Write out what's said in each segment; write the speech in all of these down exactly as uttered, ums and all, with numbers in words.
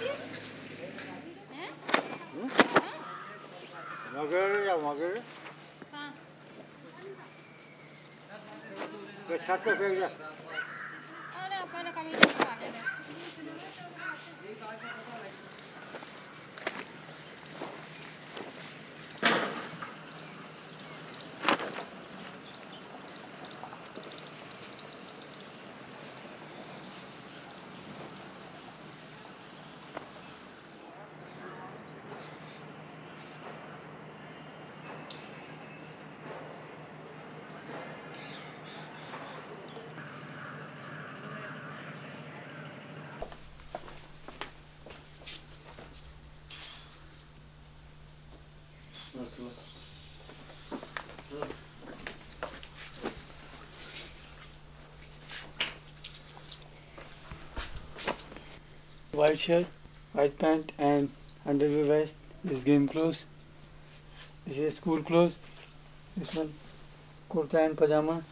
मगर या मगर के छत पे फेंक जा अरे पहले कभी नहीं खाते थे White shirt, white pant and underwear vest. This game clothes. This is school clothes. This one kurta and pajama.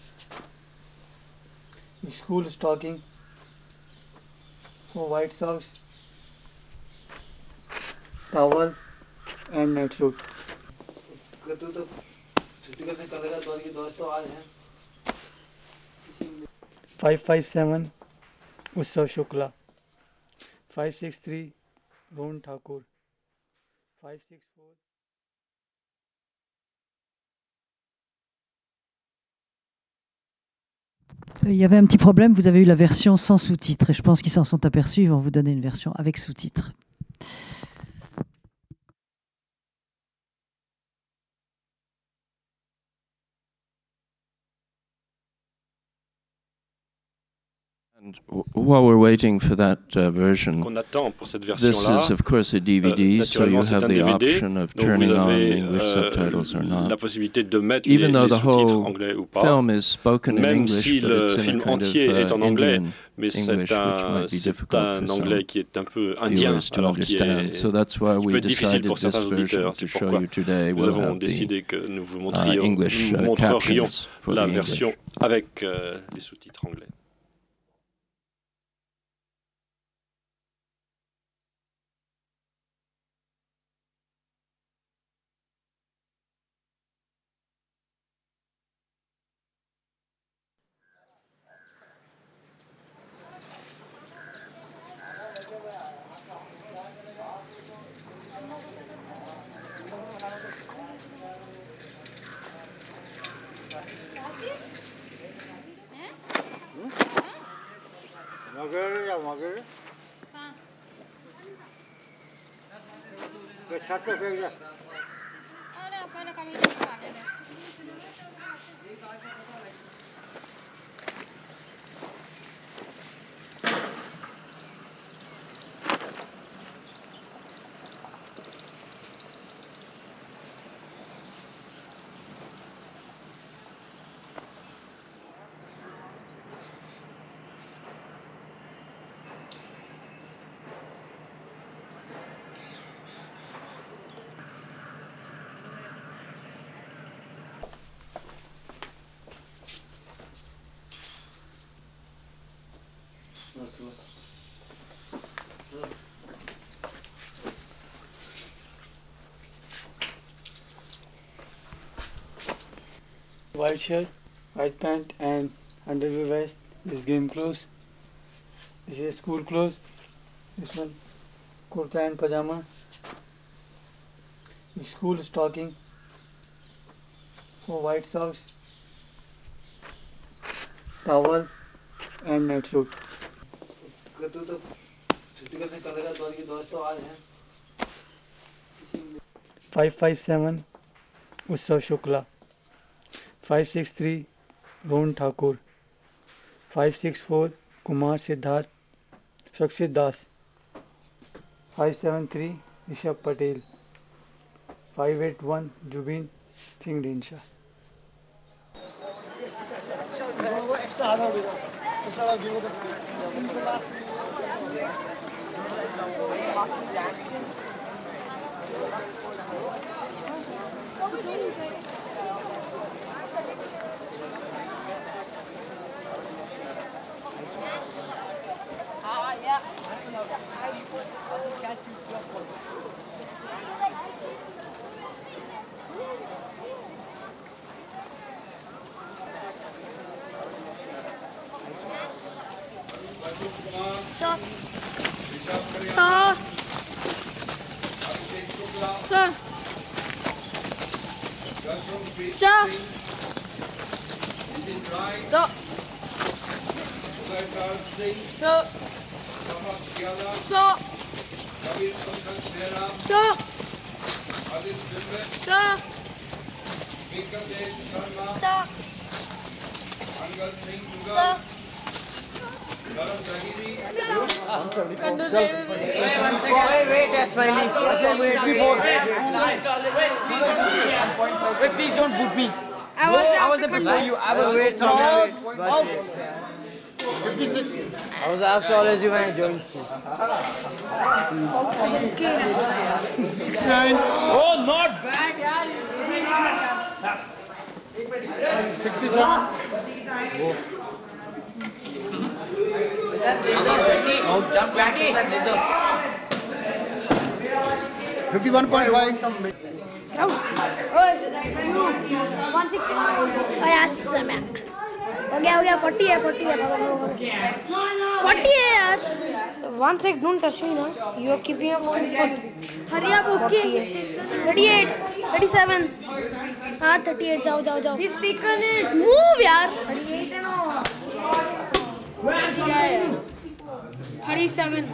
School stocking. Four white socks, towel and night suit. Five five seven Utsav Shukla. Five six three Rohan Thakur. Five six four. Il y avait un petit problème, vous avez eu la version sans sous-titres et je pense qu'ils s'en sont aperçus, ils vont vous donner une version avec sous-titres. And while we're waiting for that uh, version, qu'on attend pour cette this version-là, is of course a D V D, euh, so you naturellement, have c'est un the D V D, option of donc turning vous on avez English euh, subtitles or la not. possibilité de mettre Even les, though les the sous-titres whole anglais ou pas, film is spoken in même English, si but le it's in film a kind entier of, uh, est en anglais, Indian mais c'est English, which un, might be c'est difficult un for anglais some qui est un peu indien, viewers to alors qui est, understand. So that's why qui peut we être difficile decided pour this certains version auditeurs. to C'est show pourquoi you today. nous We'll avons have décidé the que nous vous uh, montrions, English nous uh, montrerions captions for la the version English. avec euh, les sous-titres anglais. मगर या मगर के छत पे फेंक जा अरे पहले कभी नहीं खाते थे White shirt, white pant and underwear vest. This game clothes. This is school clothes. This one kurta and pajama. School stocking. Four white socks, towel and night suit. Five five seven Utsav Shukla. Five six three Rohan Thakur. Five six four Kumar Siddharth Sakshit Das. Five seven three Rishabh Patel. Five eight one Jubin Singh Dinsha. Ah, ja. Sir. Sir. Sir. Sir. Sir. Sir. Sir. Sir. Sir. Sir. Sir. Wait, wait, uh, Smiley. Wait, wait, wait, please don't boot me. I was, I was there before you. I was wait, Smiley. I was as tall as you when I joined school. Oh, not bad, yaar. sixty-seven. Oh, jump back. fifty-one point five. Yes ma'am हो गया हो गया forty है forty है forty है यार one sec don't touch me ना you are keeping up hurry up okay thirty eight thirty seven हाँ थर्टी एट जाओ जाओ जाओ मूव यार थर्टी सेवन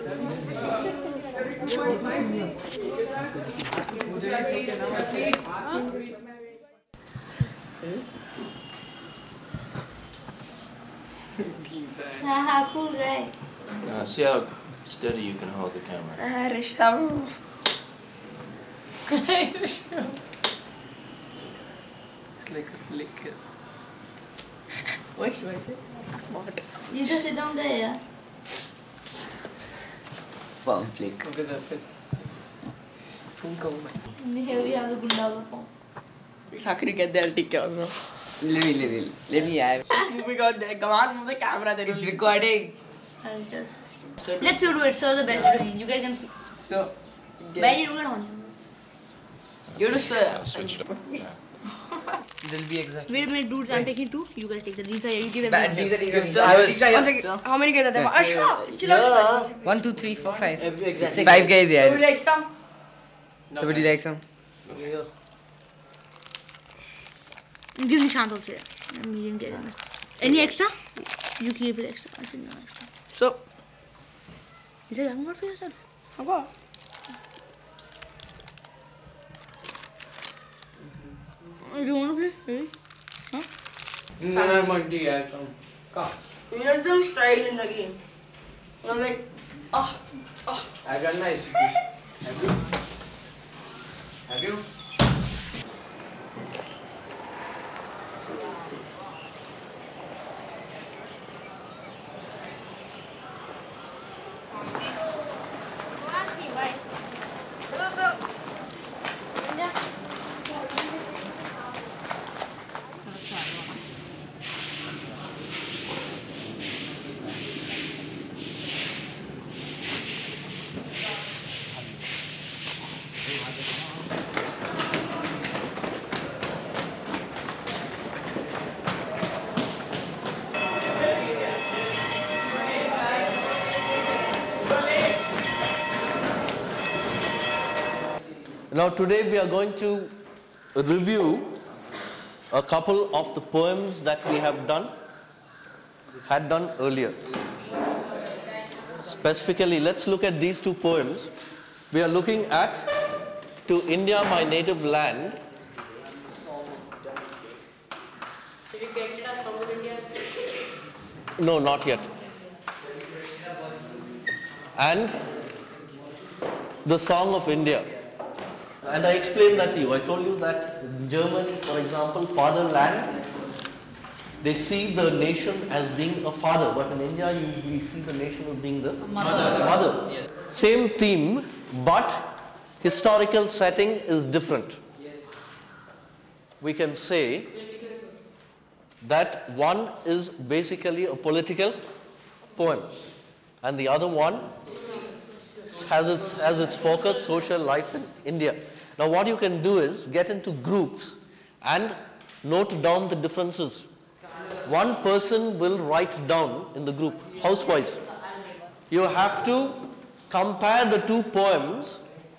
हाँ cool guy. Uh, see how steady you can hold the camera. हाँ Rishabh. It's like a flicker. What should I say? Smart. You just sit down there, yeah. Palm flick. Look at that fit. Go, man. Here we have the Gundala form. How can you get there? Take care, bro. Let me, let me, let me have. Because come on, move the camera. Then it's recording. So let's do it. Sir, the best doing. You guys can. So, Where you do it on? you do sir. Switch it up. It'll be exactly. Wait a minute, dudes. I'm taking two. You guys take the these are you give That, everyone. these are these are. I was. How many guys are there? Ashra, chill out. One, two, three, four, five. Exactly. Five guys, yeah. So we like some. Somebody like some. Give me chance also. Medium get it. Any extra? You keep it extra. I think no extra. So, Is it young word for yourself? okay. Do you want to play? Maybe? Huh? No, no, Monty, yeah. Come. There's some style in the game. I'm like, ah, ah. I got nice. Have you? Have you? Ask me why. Hello, sir. Now today we are going to review a couple of the poems that we have done, had done earlier. Specifically, let's look at these two poems. We are looking at To India, My Native Land. No, not yet. And The Song of India. And I explained that to you. I told you that in Germany, for example, fatherland, they see the nation as being a father, but in India, you, we see the nation as being the mother. mother. Yes. Same theme, but historical setting is different. Yes. We can say that one is basically a political poem, and the other one has its, has its focus social life in India. Now what you can do is get into groups and note down the differences. One person will write down in the group, housewise. you have to compare the two poems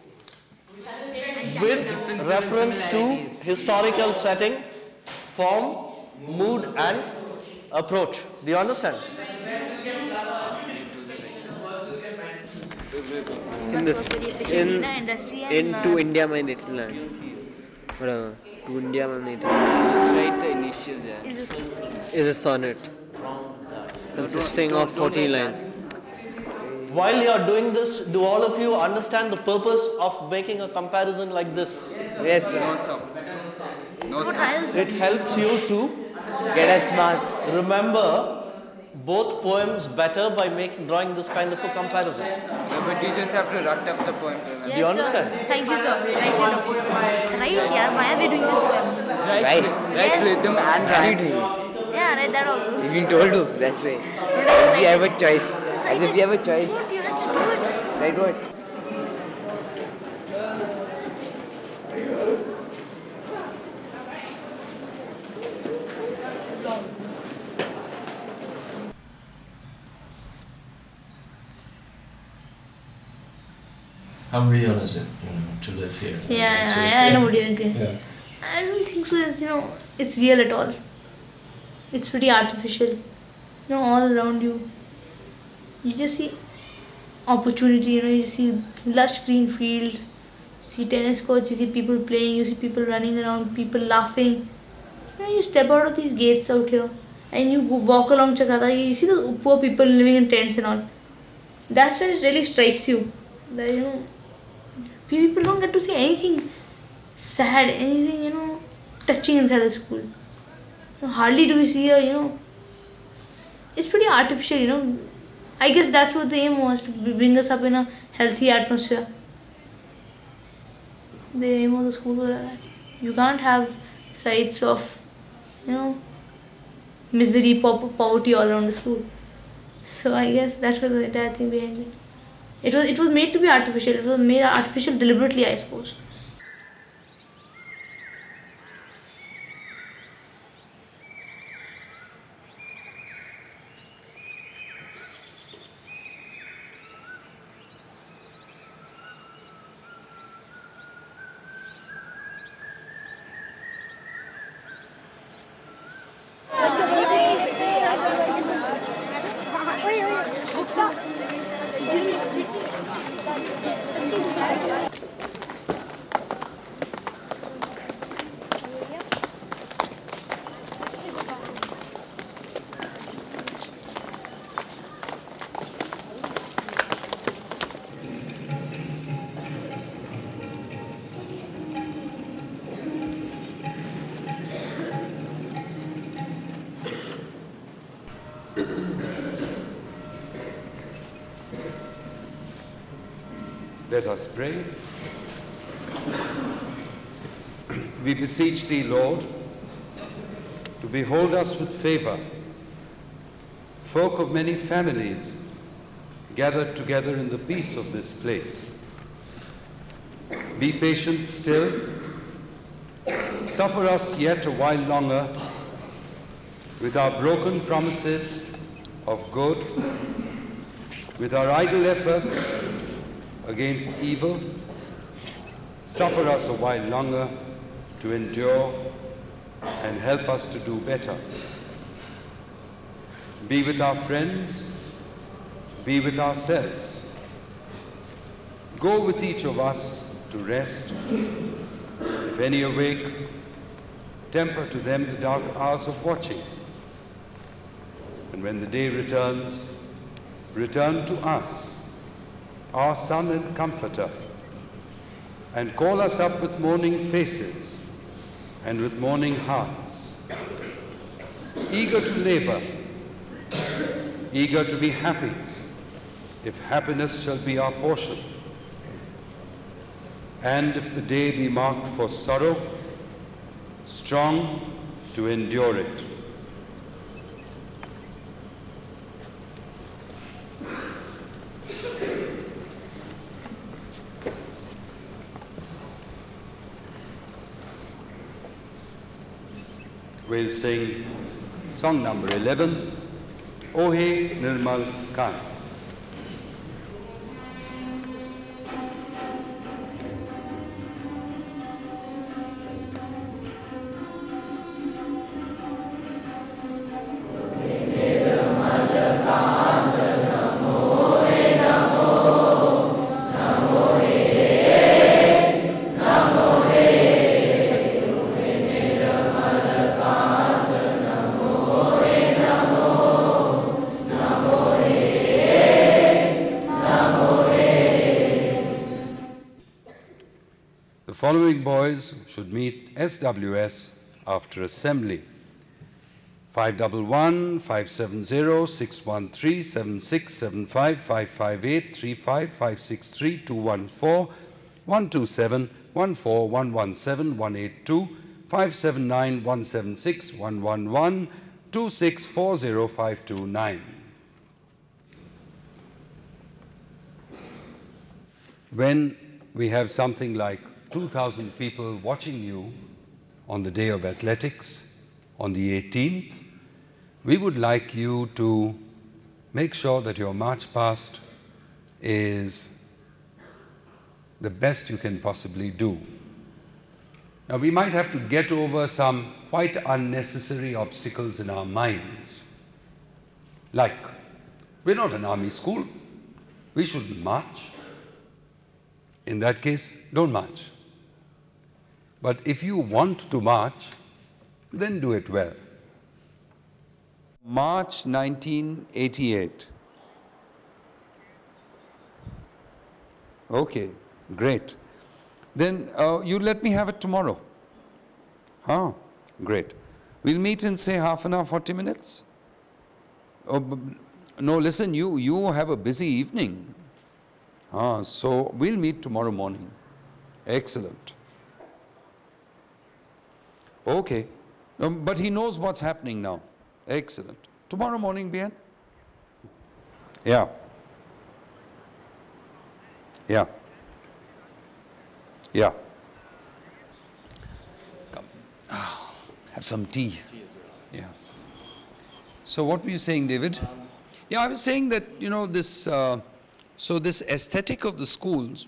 with reference to historical setting, form, mood and approach. Do you understand? In this, in, in To India My Native Land. Whatever. To India My Native Land. Right, the initial there is a sonnet consisting of forty lines. While you are doing this, do all of you understand the purpose of making a comparison like this? Yes, sir. No, sir. It helps you to get us marks. Remember both poems better by making drawing this kind of a comparison. No, but you just have to write up the poem. Do you understand? Sir. Thank you, sir. Write it down. Right, yeah. Why are we doing this poem? Right, right, yes. rhythm and writing. Yeah, right. That also. You've been told to. That's right. As if you have a choice. As if you have a choice. Do it, do it, just do it. Right, what? How real is it, you know, to live here? Yeah, yeah, I, I know what you're getting. Yeah. I don't think so. It's, you know, it's real at all. It's pretty artificial. You know, all around you. You just see opportunity. You know, you see lush green fields. You see tennis courts. You see people playing. You see people running around. People laughing. You know, you step out of these gates out here, and you go walk along Chakrata. You see the poor people living in tents and all. That's when it really strikes you. That, you know, few people don't get to see anything sad, anything, you know, touching inside the school. You know, hardly do we see a, you know, it's pretty artificial, you know. I guess that's what the aim was, to bring us up in a healthy atmosphere. The aim of the school was that. You can't have sights of, you know, misery, poverty all around the school. So I guess that was the entire thing behind it. It was, it was made to be artificial. It was made artificial deliberately, I suppose. Let us pray. We beseech thee, Lord, to behold us with favor, folk of many families gathered together in the peace of this place. Be patient still. Suffer us yet a while longer with our broken promises of good, with our idle efforts against evil. Suffer us a while longer to endure and help us to do better. Be with our friends, be with ourselves. Go with each of us to rest. If any awake, temper to them the dark hours of watching. And when the day returns, return to us, our Son and Comforter, and call us up with morning faces and with morning hearts, eager to labor, eager to be happy, if happiness shall be our portion. And if the day be marked for sorrow, strong to endure it. We'll sing song number eleven, Ohe Nirmal Kant. The following boys should meet S W S after assembly. five one one, five seven zero, six one three, seven six seven five, five five eight, three five, five six three, two one four, one two seven, one four, one one seven, one eight two, five seven nine, one seven six, one one one, two six four zero, five two nine. When we have something like two thousand people watching you on the day of athletics, on the eighteenth, we would like you to make sure that your march past is the best you can possibly do. Now, we might have to get over some quite unnecessary obstacles in our minds. Like, we're not an army school. We shouldn't march. In that case, don't march. But if you want to march, then do it well. March nineteen eighty-eight. Okay, great. Then uh, you let me have it tomorrow. Huh, great. We'll meet in, say, half an hour, forty minutes? Oh, no, listen, you, you have a busy evening. Ah, so we'll meet tomorrow morning. Excellent. Okay. Um, but he knows what's happening now. Excellent. Tomorrow morning, Bien? Yeah. Yeah. Yeah. Come. Oh, have some tea. Yeah. So what were you saying, David? Um, yeah, I was saying that, you know, this, uh, so this aesthetic of the schools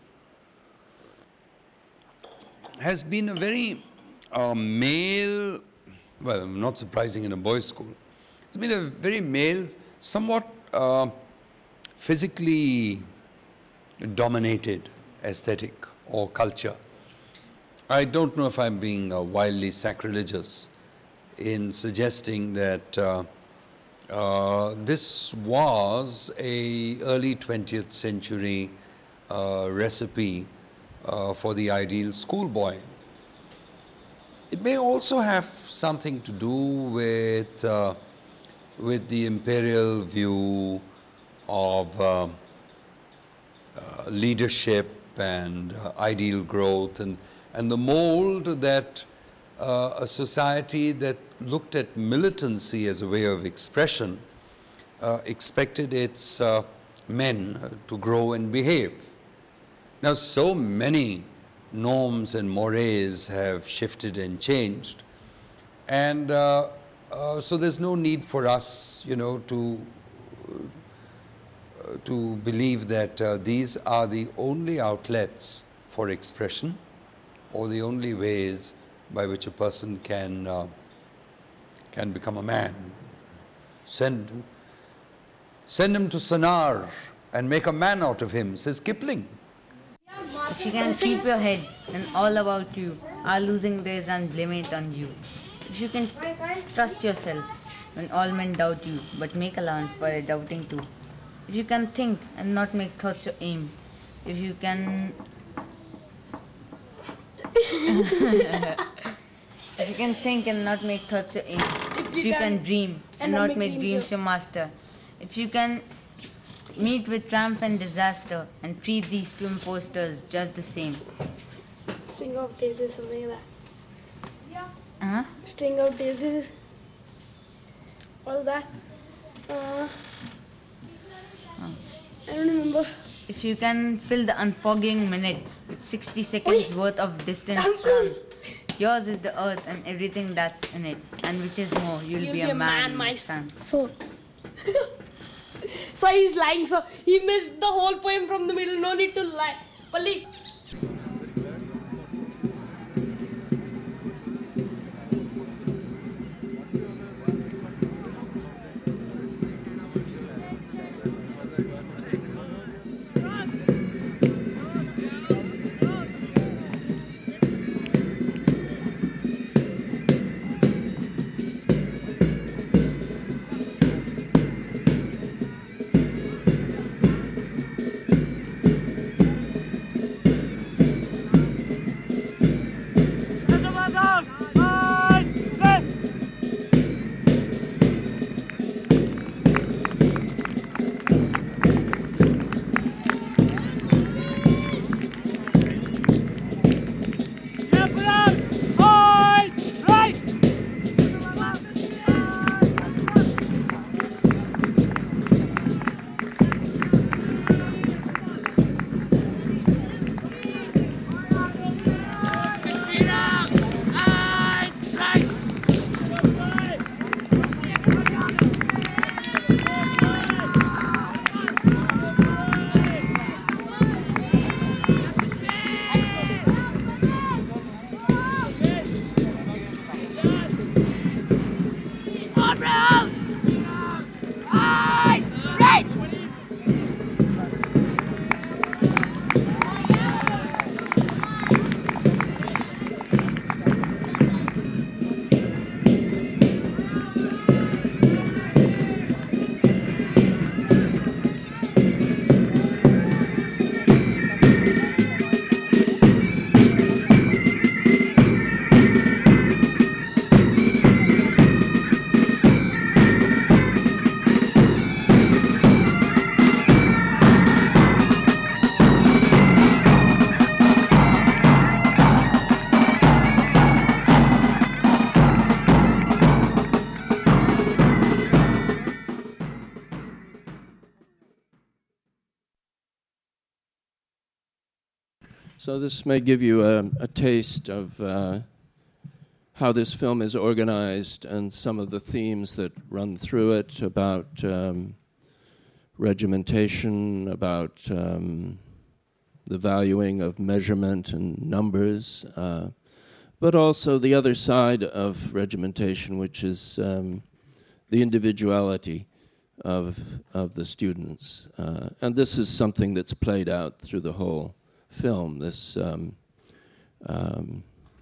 has been a very uh, male, well, not surprising in a boys' school. It's been a very male, somewhat uh, physically dominated aesthetic or culture. I don't know if I'm being uh, wildly sacrilegious in suggesting that uh, uh, this was a early twentieth century uh, recipe uh, for the ideal schoolboy. It may also have something to do with uh, with the imperial view of uh, uh, leadership and uh, ideal growth, and, and the mold that uh, a society that looked at militancy as a way of expression uh, expected its uh, men to grow and behave. Now, so many norms and mores have shifted and changed, and uh, uh, so there's no need for us, you know, to uh, to believe that uh, these are the only outlets for expression or the only ways by which a person can uh, can become a man. Send send him to Sanar and make a man out of him, says Kipling. If you can keep your head and all about you are losing days and blame it on you. If you can trust yourself when all men doubt you, but make allowance for their doubting too. If you can think and not make thoughts your aim. If you can... if you can think and not make thoughts your aim. If you, if you can, can dream and, and not make, make dreams your master. If you can meet with triumph and disaster and treat these two impostors just the same. String of daisies, something like that. Yeah. Huh? String of daisies. All that. Uh, oh. I don't remember. If you can fill the unforgiving minute with sixty seconds Oi. worth of distance run, yours is the earth and everything that's in it, and which is more, you'll, you'll be, be a man, man my son. So. So he's lying, so he missed the whole poem from the middle, no need to lie. Pali. So this may give you a, a taste of uh, how this film is organized and some of the themes that run through it about um, regimentation, about um, the valuing of measurement and numbers, uh, but also the other side of regimentation, which is um, the individuality of of the students. Uh, and this is something that's played out through the whole film, this um, um,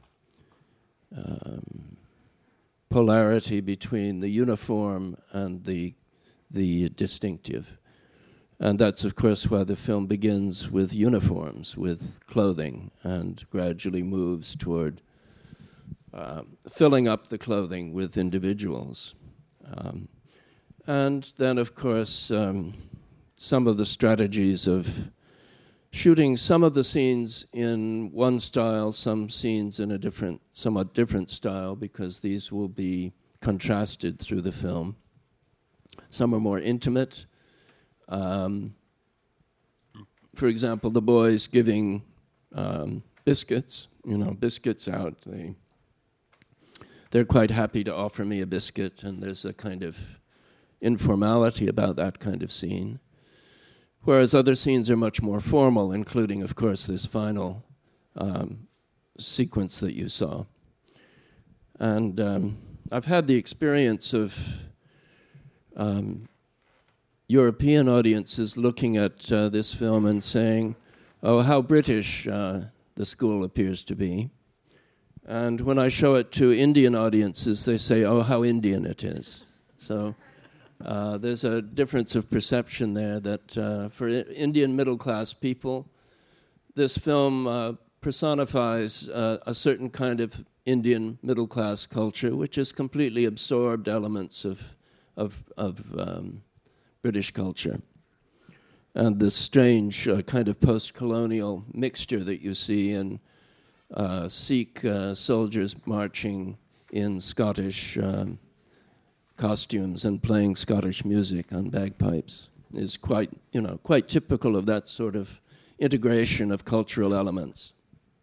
um, polarity between the uniform and the the distinctive. And that's, of course, why the film begins with uniforms, with clothing, and gradually moves toward uh, filling up the clothing with individuals. Um, and then, of course, um, some of the strategies of shooting some of the scenes in one style, some scenes in a different, somewhat different style, because these will be contrasted through the film. Some are more intimate. Um, for example, the boys giving um, biscuits, you know, biscuits out. They, they're quite happy to offer me a biscuit, and there's a kind of informality about that kind of scene. Whereas other scenes are much more formal, including, of course, this final um, sequence that you saw. And um, I've had the experience of um, European audiences looking at uh, this film and saying, oh, how British uh, the school appears to be. And when I show it to Indian audiences, they say, oh, how Indian it is. So uh, there's a difference of perception there that uh, for I- Indian middle-class people, this film uh, personifies uh, a certain kind of Indian middle-class culture, which has completely absorbed elements of, of, of um, British culture. And this strange uh, kind of post-colonial mixture that you see in uh, Sikh uh, soldiers marching in Scottish um, costumes and playing Scottish music on bagpipes is quite, you know, quite typical of that sort of integration of cultural elements.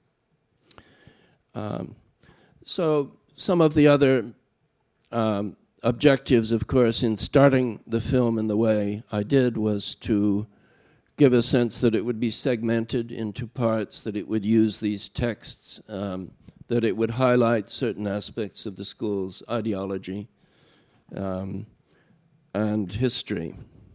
Um, so some of the other um, objectives, of course, in starting the film in the way I did was to give a sense that it would be segmented into parts, that it would use these texts, um, that it would highlight certain aspects of the school's ideology um, and history.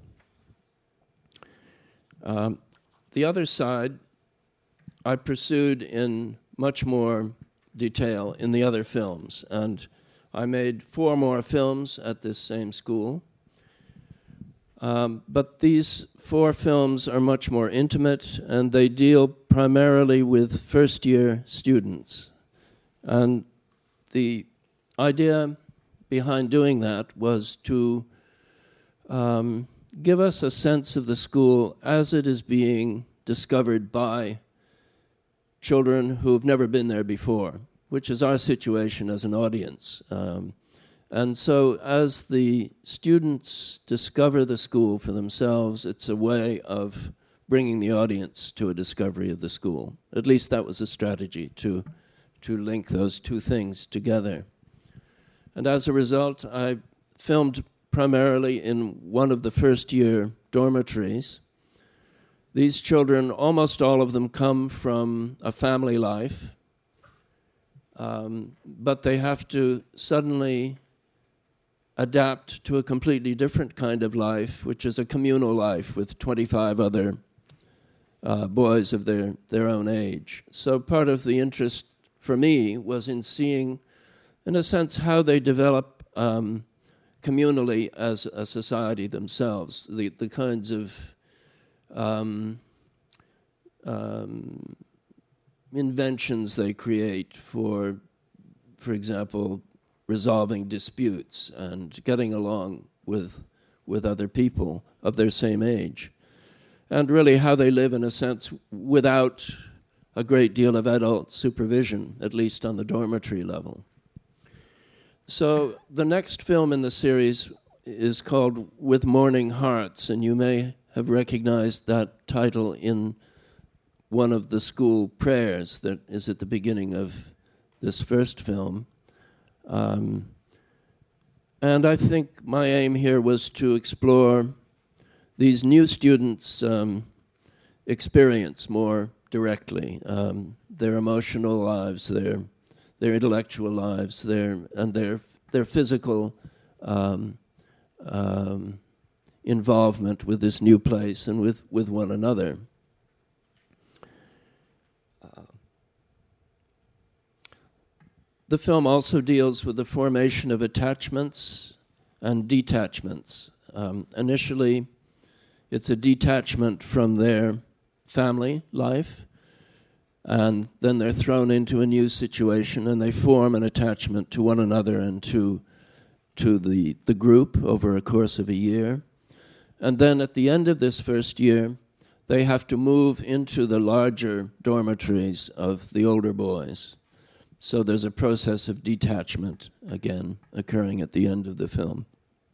Um, the other side I pursued in much more detail in the other films, and I made four more films at this same school. Um, but these four films are much more intimate, and they deal primarily with first-year students. And the idea behind doing that was to um, give us a sense of the school as it is being discovered by children who have never been there before, which is our situation as an audience. Um, and so as the students discover the school for themselves, it's a way of bringing the audience to a discovery of the school. At least that was a strategy, to, to link those two things together. And as a result, I filmed primarily in one of the first-year dormitories. These children, almost all of them, come from a family life. Um, but they have to suddenly adapt to a completely different kind of life, which is a communal life with twenty-five other uh, boys of their, their own age. So part of the interest for me was in seeing, in a sense, how they develop um, communally as a society themselves, the, the kinds of um, um, inventions they create for, for example, resolving disputes and getting along with with other people of their same age, and really how they live in a sense without a great deal of adult supervision, at least on the dormitory level. So the next film in the series is called With Mourning Hearts, and you may have recognized that title in one of the school prayers that is at the beginning of this first film. Um, and I think my aim here was to explore these new students' um, experience more directly, um, their emotional lives, their their intellectual lives, their and their their physical um, um, involvement with this new place and with, with one another. Uh, the film also deals with the formation of attachments and detachments. Um, initially, it's a detachment from their family life, and then they're thrown into a new situation and they form an attachment to one another and to, to the, the group over a course of a year. And then at the end of this first year, they have to move into the larger dormitories of the older boys. So there's a process of detachment, again, occurring at the end of the film.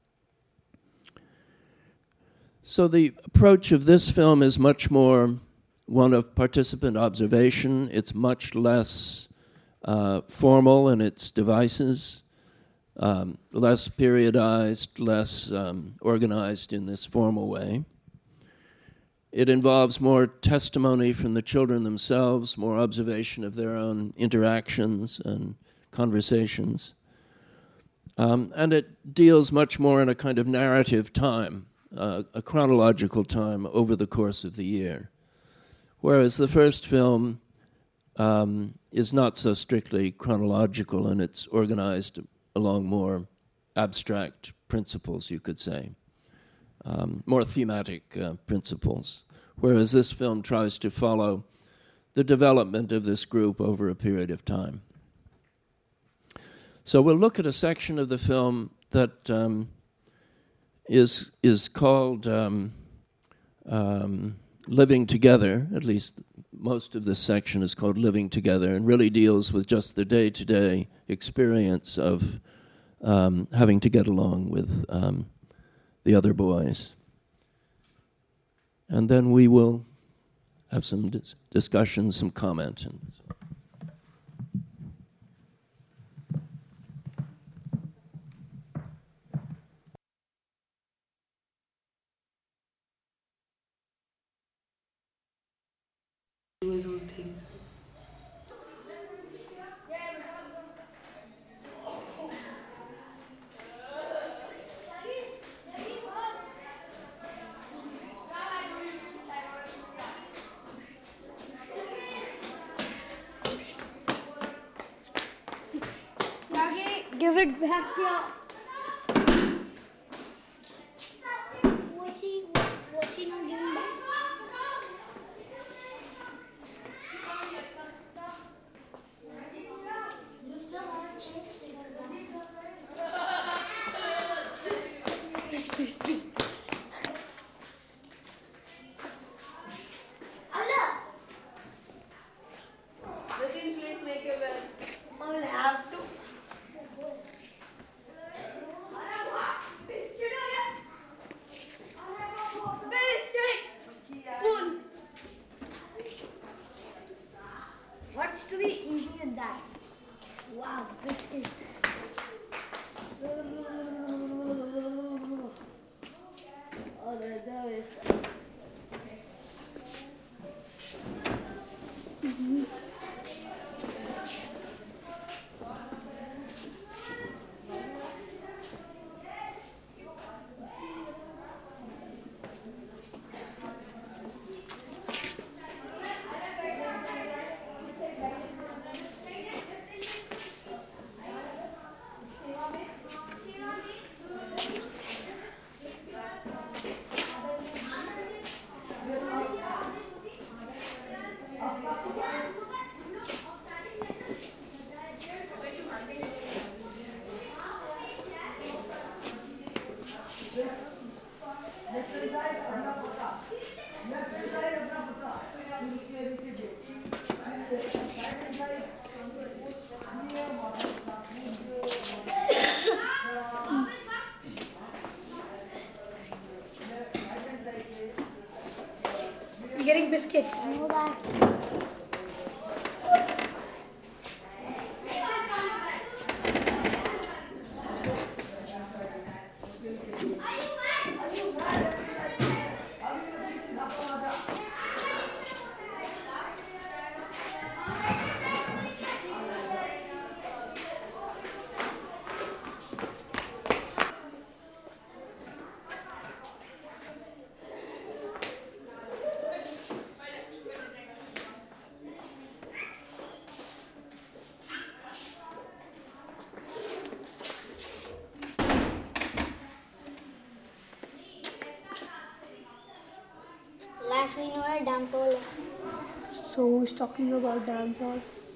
So the approach of this film is much more one of participant observation. It's much less uh, formal in its devices, um, less periodized, less um, organized in this formal way. It involves more testimony from the children themselves, more observation of their own interactions and conversations. Um, and it deals much more in a kind of narrative time, uh, a chronological time over the course of the year. Whereas the first film um, is not so strictly chronological, and it's organized along more abstract principles, you could say, um, more thematic uh, principles. Whereas this film tries to follow the development of this group over a period of time. So we'll look at a section of the film that um, is is called um, um, Living Together. At least most of this section is called Living Together, and really deals with just the day-to-day experience of um, having to get along with um, the other boys. And then we will have some dis- discussion, some comment. And so. Do his own things. Give it back here. What's he, what's he not giving back? You still haven't changed it. Allah! Nitin, please make a bed. I will have to. What's to be eating in that? Wow, biscuits. Oh, there, there is. Mm-hmm. know that. Last we know a damn toll. So he's talking about damn toll.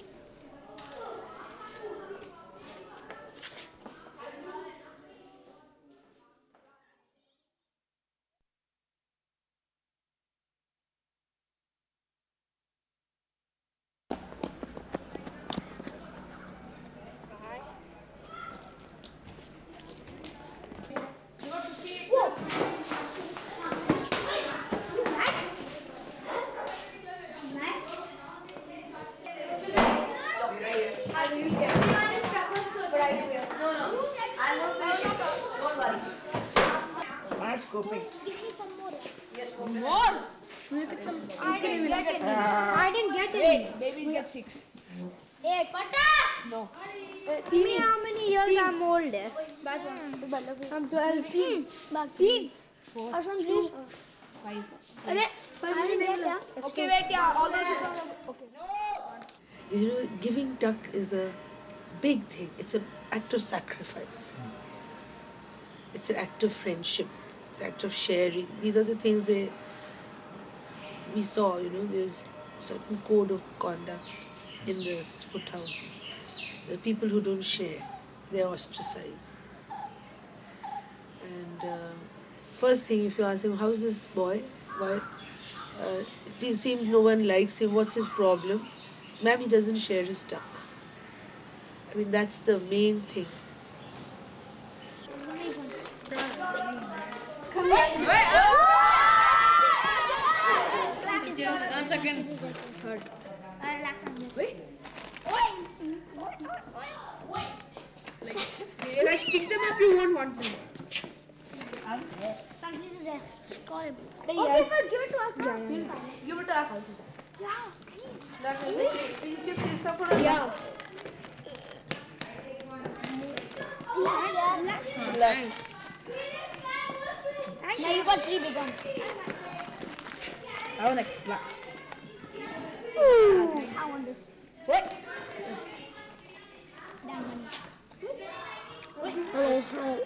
More? I didn't get it. I didn't get it. Wait, babies get six. Eight. Pata! No. Tell me how many years I'm old. I'm twelve. Teen. Teen. Four. Or some two. Five. Arre, I didn't get it. Okay, wait, yeah. All those are okay. You know, giving duck is a big thing. It's an act of sacrifice. It's an act of friendship. It's an act of sharing. These are the things that we saw, you know, there's a certain code of conduct in this foothouse. The people who don't share, they're ostracized. And uh, first thing, if you ask him, how's this boy? Why? Uh, it seems no one likes him. What's his problem? Ma'am, he doesn't share his duck. I mean, that's the main thing. Come here. One second. Third. Wait. Like, if I stick them up, you won't want me. Call him. Okay, but give it to us now. Give it to us. Yeah, That way you can say something for us. Yeah. Thanks. Now you got three big ones. I want a black. Ooh, I want this. What? Damn money. Hello, hello.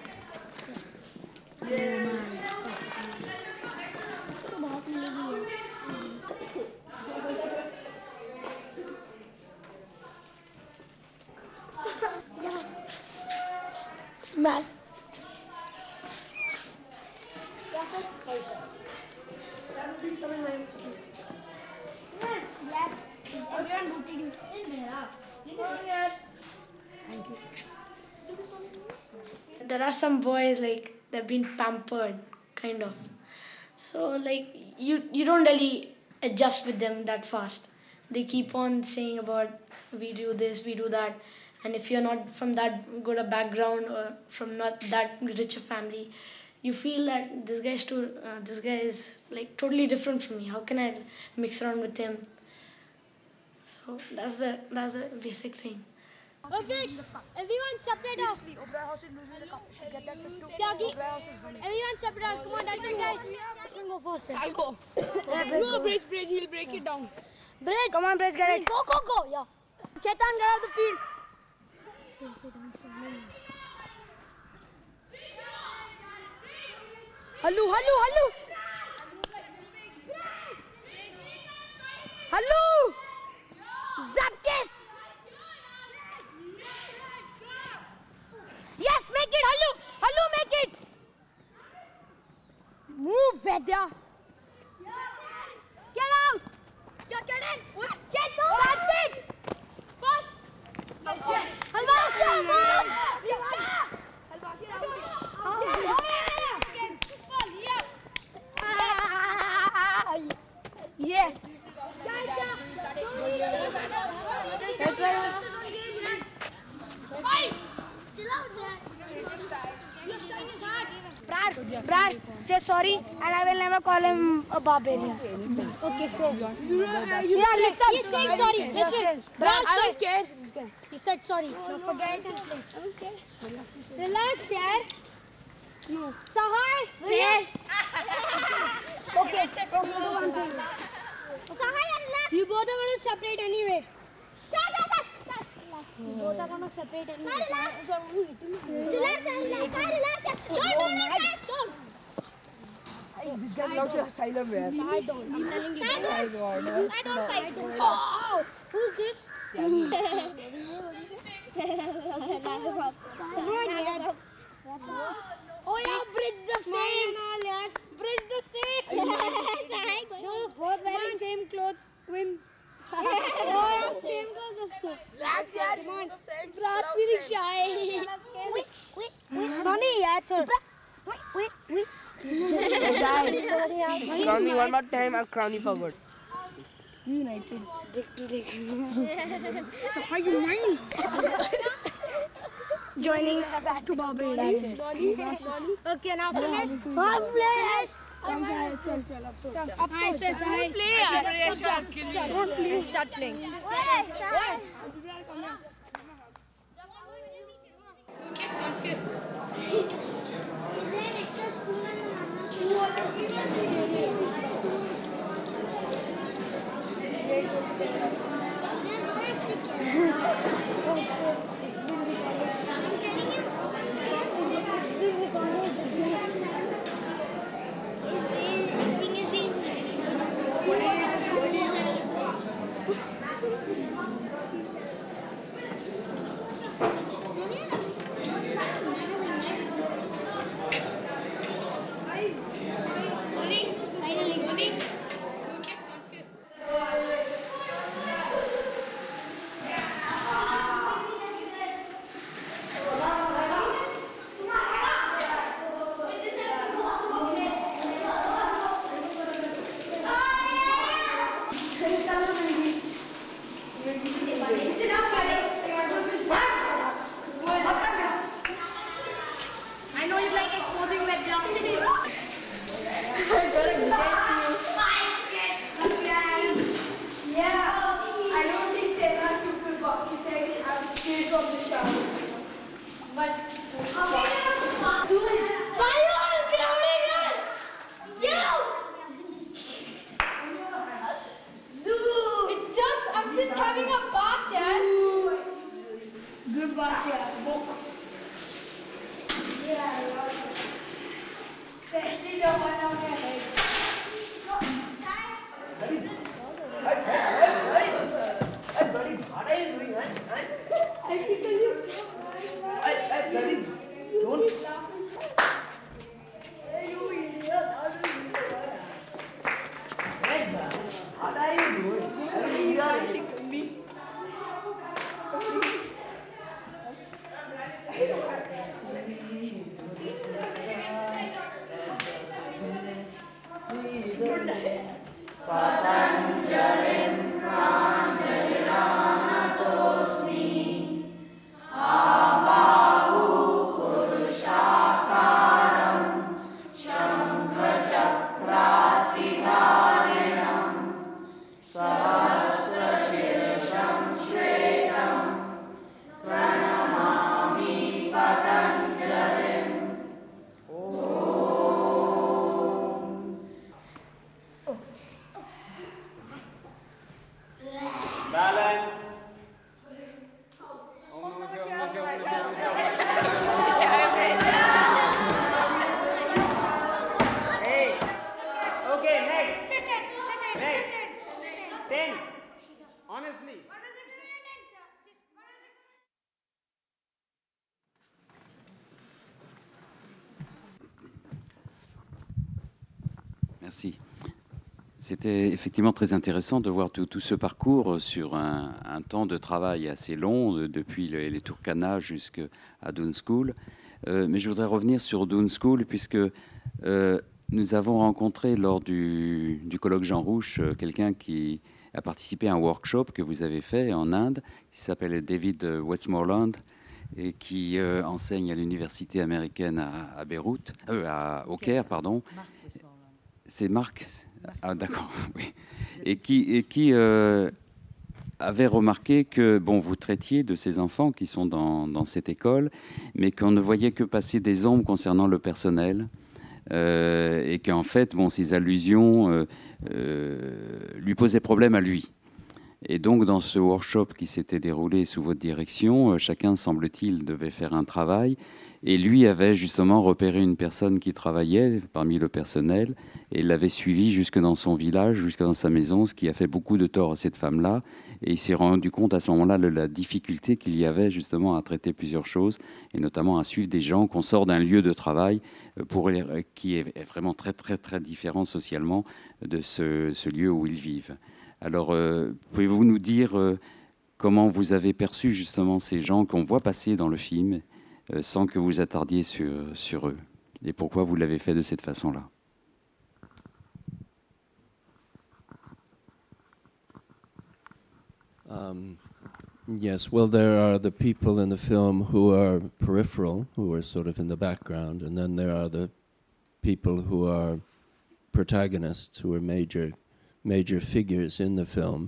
Matt. There are some boys like they've been pampered, kind of. So like you you don't really adjust with them that fast. They keep on saying about we do this, we do that, and if you're not from that good a background or from not that rich a family, you feel that this guy's too uh, this guy is like totally different from me. How can I mix around with him? So that's the that's the basic thing. Okay, everyone separate up. Tyagi, everyone separate up. Come on, that's it, guys. You can go first. I'll go. No, Bridge, Bridge, he'll break it down. Bridge. Come on, Bridge, get it. Go, go, go. Yeah. Chetan, get out of the field. Hallu, hallu, hallu. Hallu. Zapkis. Yes, make it, Hallu. Hallu, make it. Move, Vedya. Get out. Get, get in. Get out. That's it. Push. Halwa, move. Yes. sorry, and I will never call him a barbarian. Okay, so yeah, listen. He's saying sorry. Listen. I don't care. He said sorry. No, forget it. I don't care. Relax, yaar. No. Sahai, wait. Okay. Sahai, relax. You both are going to separate anyway. Sir, sir, sir. You both are going to separate anyway. Relax. Relax, relax. Relax. Don't, don't, relax. Don't. This guy loves asylum, man. I don't. I'm telling you. I don't. I don't fight. Oh, who's this? Oh yeah, bridge the same. Bridge the same. No, both wearing same clothes. Twins. Oh yeah, same clothes. Relax, yaar. Come on. Brat feeling shy. Wait, wait, wait. Donnie, yaar, chod. Wait, wait, wait. Crown me one more time, I'll crown you for good. United. Dick to dick. So how you mind? Joining to Barbados. Okay, now finish. One play. Come on, chal, chal, up to. Come, up to. Say, say, play. Chal, chal, don't play. Start playing. Wait, wait. Conscious. Is there an extra spoon I know you like exposing wet jump. Yeah, I don't think they're not stupid, but he said I'm scared of the shower. But why are you all crowding us? Get out! Zoo! It's just, I'm just having a bath, yeah. Good bath, yeah. Smoke. Yeah, especially the one on your head. Merci. C'était effectivement très intéressant de voir tout, tout ce parcours sur un, un temps de travail assez long, de, depuis les, les Turkana jusqu'à Doon School. Euh, mais je voudrais revenir sur Doon School, puisque euh, nous avons rencontré lors du, du colloque Jean Rouch euh, quelqu'un qui a participé à un workshop que vous avez fait en Inde, qui s'appelle David Westmoreland, et qui euh, enseigne à l'université américaine à, à Beyrouth, euh, à, au Caire, pardon. C'est Marc. Ah, d'accord. Oui. Et qui, et qui euh, avait remarqué que bon, vous traitiez de ces enfants qui sont dans, dans cette école, mais qu'on ne voyait que passer des ombres concernant le personnel, euh, et qu'en fait, bon, ces allusions euh, euh, lui posaient problème à lui. Et donc, dans ce workshop qui s'était déroulé sous votre direction, euh, chacun, semble-t-il, devait faire un travail. Et lui avait justement repéré une personne qui travaillait parmi le personnel et l'avait suivie jusque dans son village, jusque dans sa maison, ce qui a fait beaucoup de tort à cette femme-là. Et il s'est rendu compte à ce moment-là de la difficulté qu'il y avait justement à traiter plusieurs choses, et notamment à suivre des gens qu'on sort d'un lieu de travail pour les, qui est vraiment très, très, très différent socialement de ce, ce lieu où ils vivent. Alors, euh, pouvez-vous nous dire euh, comment vous avez perçu justement ces gens qu'on voit passer dans le film euh, sans que vous attardiez sur, sur eux, et pourquoi vous l'avez fait de cette façon-là? Um, yes, well, there are the people in the film who are peripheral, who are sort of in the background, and then there are the people who are protagonists, who are major major figures in the film.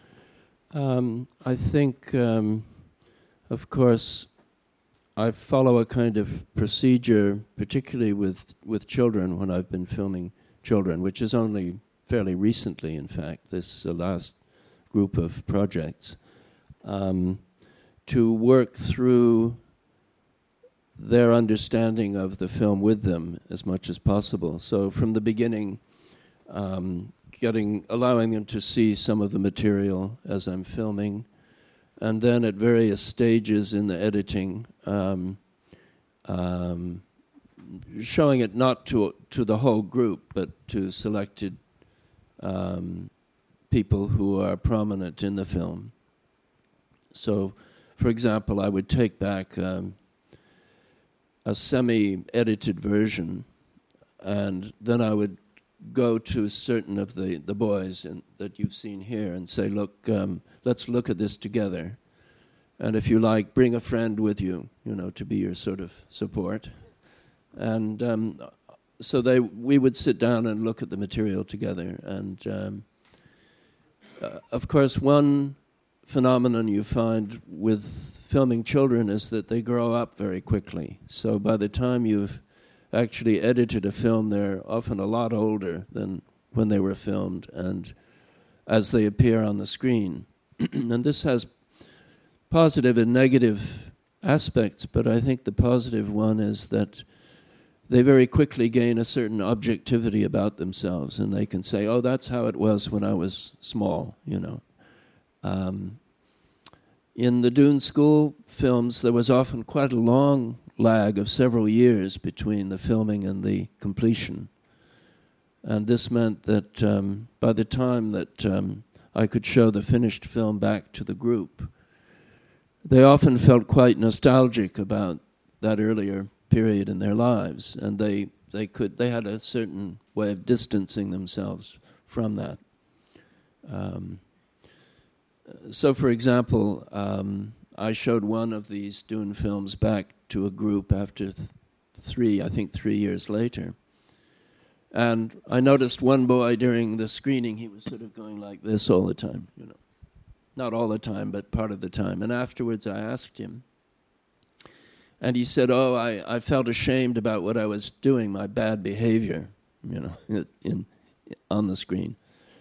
Um, I think, um, of course, I follow a kind of procedure, particularly with, with children when I've been filming children, which is only fairly recently, in fact, this uh, last group of projects, um, to work through their understanding of the film with them as much as possible. So from the beginning, um, getting, allowing them to see some of the material as I'm filming, and then at various stages in the editing, um, um, showing it not to to the whole group, but to selected um, people who are prominent in the film. So, for example, I would take back um, a semi-edited version, and then I would go to certain of the, the boys in, that you've seen here and say, look, um, let's look at this together. And if you like, bring a friend with you, you know, to be your sort of support. And um, so they, we would sit down and look at the material together. And um, uh, of course, one phenomenon you find with filming children is that they grow up very quickly. So by the time you've actually edited a film, they're often a lot older than when they were filmed and as they appear on the screen. And this has positive and negative aspects, but I think the positive one is that they very quickly gain a certain objectivity about themselves, and they can say, oh, that's how it was when I was small, you know. Um, in the Dune School films, there was often quite a long lag of several years between the filming and the completion. And this meant that um, by the time that um, I could show the finished film back to the group, they often felt quite nostalgic about that earlier period in their lives, and they, they could they had a certain way of distancing themselves from that. Um, so, for example, um, I showed one of these Dune films back to a group after th- three, I think three years later. And I noticed one boy during the screening, he was sort of going like this all the time, you know. Not all the time, but part of the time. And afterwards I asked him, and he said, oh, I, I felt ashamed about what I was doing, my bad behavior, you know, in, in on the screen.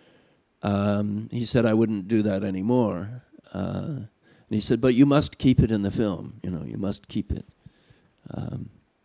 Um, he said, I wouldn't do that anymore. Uh, and he said, but you must keep it in the film, you know, you must keep it. Um,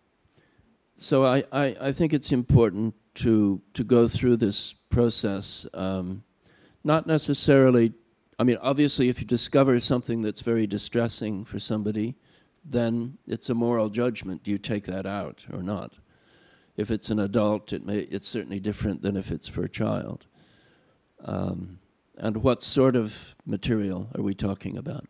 so I, I, I think it's important to to go through this process, um, not necessarily, I mean, obviously if you discover something that's very distressing for somebody, then it's a moral judgment. Do you take that out or not? If it's an adult, it may, it's certainly different than if it's for a child. Um, and what sort of material are we talking about?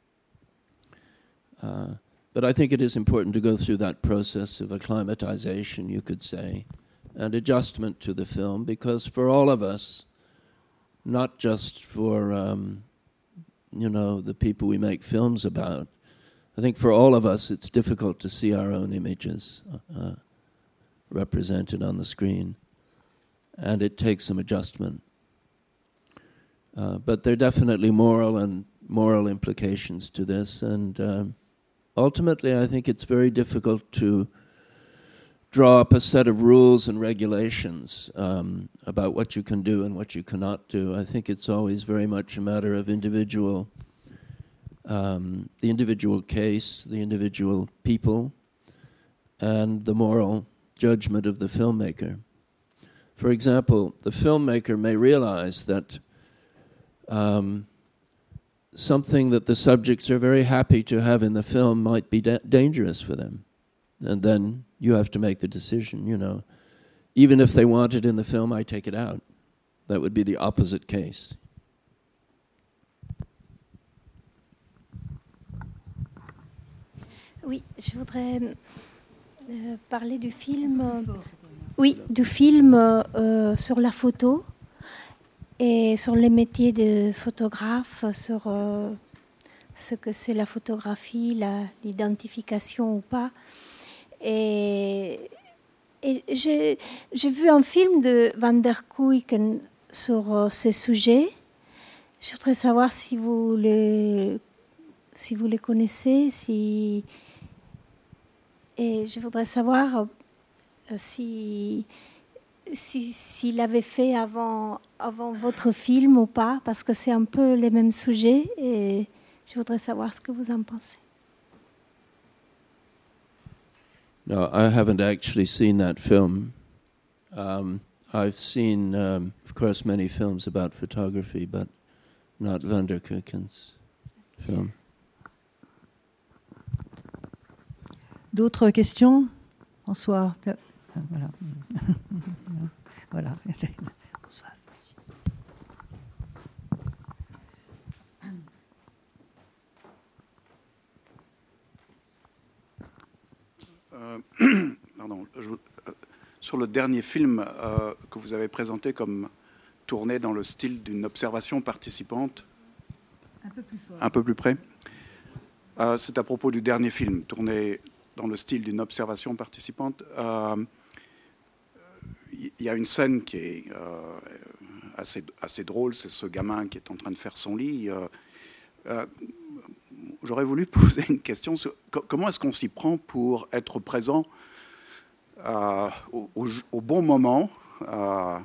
Uh, but I think it is important to go through that process of acclimatization, you could say, and adjustment to the film, because for all of us, not just for, um, you know, the people we make films about, I think for all of us, it's difficult to see our own images uh, represented on the screen, and it takes some adjustment. Uh, but there are definitely moral and moral implications to this, and um, ultimately, I think it's very difficult to draw up a set of rules and regulations um, about what you can do and what you cannot do. I think it's always very much a matter of individual. Um, the individual case, the individual people, and the moral judgment of the filmmaker. For example, the filmmaker may realize that um, something that the subjects are very happy to have in the film might be da- dangerous for them. And then you have to make the decision, you know. Even if they want it in the film, I take it out. That would be the opposite case. Oui, je voudrais euh, parler du film, euh, oui, du film euh, sur la photo et sur les métiers de photographe, sur euh, ce que c'est la photographie, la, l'identification ou pas. Et, et j'ai, j'ai vu un film de Van der Kuyken sur euh, ces sujets. Je voudrais savoir si vous les, si vous les connaissez, si... Et je voudrais savoir euh, si, si, s'il avait fait avant, avant votre film ou pas, parce que c'est un peu les mêmes sujets, et je voudrais savoir ce que vous en pensez. No, I haven't actually seen that film. Um, I've seen, um, of course, many films about photography, but not Van der Kuyken's film. D'autres questions? François, te... voilà. Voilà. Euh, pardon, je, euh, sur le dernier film euh, que vous avez présenté comme tourné dans le style d'une observation participante, un peu plus fort. Un peu plus près. Euh, c'est à propos du dernier film tourné dans le style d'une observation participante. Il euh, y a une scène qui est euh, assez, assez drôle, c'est ce gamin qui est en train de faire son lit. Euh, euh, j'aurais voulu poser une question sur comment est-ce qu'on s'y prend pour être présent euh, au, au, au bon moment euh,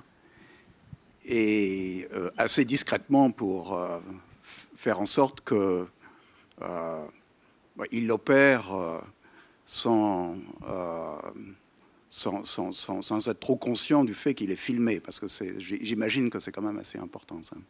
et euh, assez discrètement pour euh, faire en sorte que euh, il opère euh, Sans, euh, sans, sans, sans, sans être trop conscient du fait qu'il est filmé, parce que c'est, j'imagine que c'est quand même assez important, ça.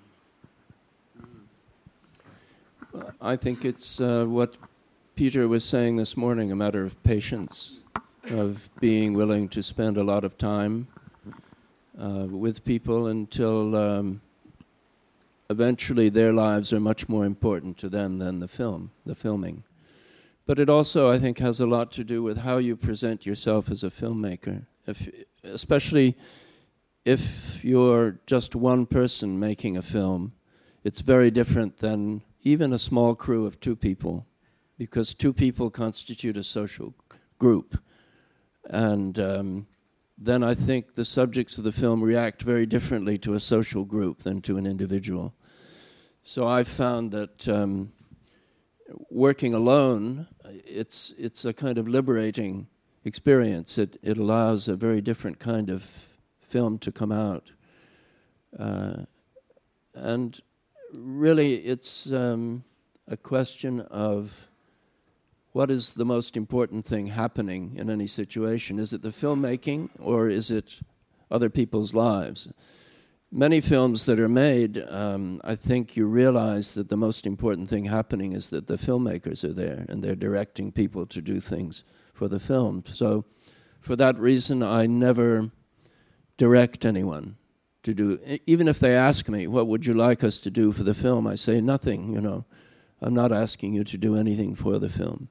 I think it's uh, what Peter was saying this morning, a matter of patience, of being willing to spend a lot of time uh, with people until um, eventually their lives are much more important to them than the film, the filming. But it also, I think, has a lot to do with how you present yourself as a filmmaker, if, especially if you're just one person making a film. It's very different than even a small crew of two people, because two people constitute a social group. And um, then I think the subjects of the film react very differently to a social group than to an individual. So I found that um, working alone, it's it's a kind of liberating experience. It it allows a very different kind of film to come out, uh, and really, it's um, a question of what is the most important thing happening in any situation. Is it the filmmaking, or is it other people's lives? Many films that are made, um, I think you realize that the most important thing happening is that the filmmakers are there and they're directing people to do things for the film. So for that reason, I never direct anyone to do, even if they ask me, what would you like us to do for the film? I say nothing, you know. I'm not asking you to do anything for the film,